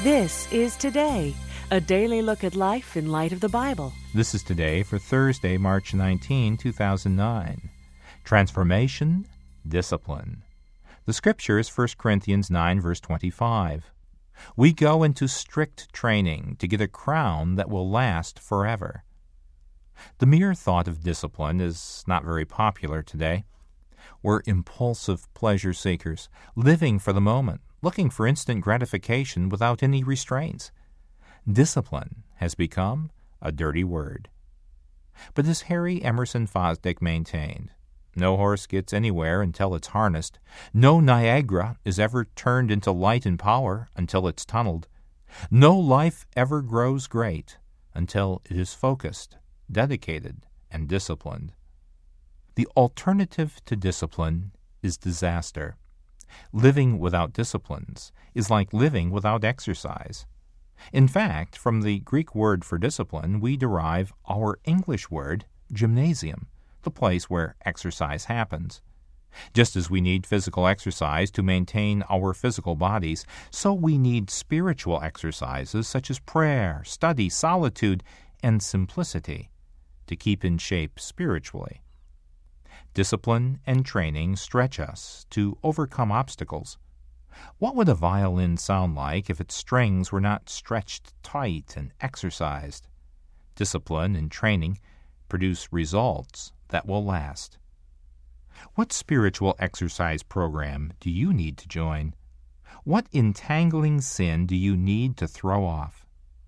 This is Today, a daily look at life in light of the Bible. This is Today for Thursday, March 19, 2009. Transformation, discipline. The scripture is 1 Corinthians 9, verse 25. We go into strict training to get a crown that will last forever. The mere thought of discipline is not very popular today. We're impulsive pleasure seekers, living for the moment, looking for instant gratification without any restraints. Discipline has become a dirty word. But as Harry Emerson Fosdick maintained, no horse gets anywhere until it's harnessed. No Niagara is ever turned into light and power until it's tunneled. No life ever grows great until it is focused, dedicated, and disciplined. The alternative to discipline is disaster. Living without disciplines is like living without exercise. In fact, from the Greek word for discipline, we derive our English word, gymnasium, the place where exercise happens. Just as we need physical exercise to maintain our physical bodies, so we need spiritual exercises such as prayer, study, solitude, and simplicity to keep in shape spiritually. Discipline and training stretch us to overcome obstacles. What would a violin sound like if its strings were not stretched tight and exercised? Discipline and training produce results that will last. What spiritual exercise program do you need to join? What entangling sin do you need to throw off?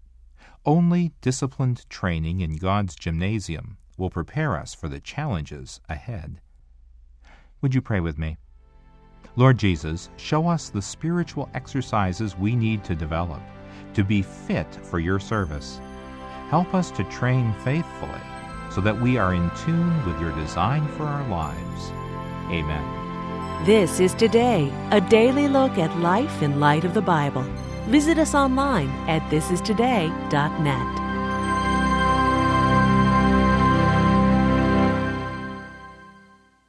Only disciplined training in God's gymnasium will prepare us for the challenges ahead. Would you pray with me? Lord Jesus, show us the spiritual exercises we need to develop to be fit for your service. Help us to train faithfully so that we are in tune with your design for our lives. Amen. This is Today, a daily look at life in light of the Bible. Visit us online at thisistoday.net.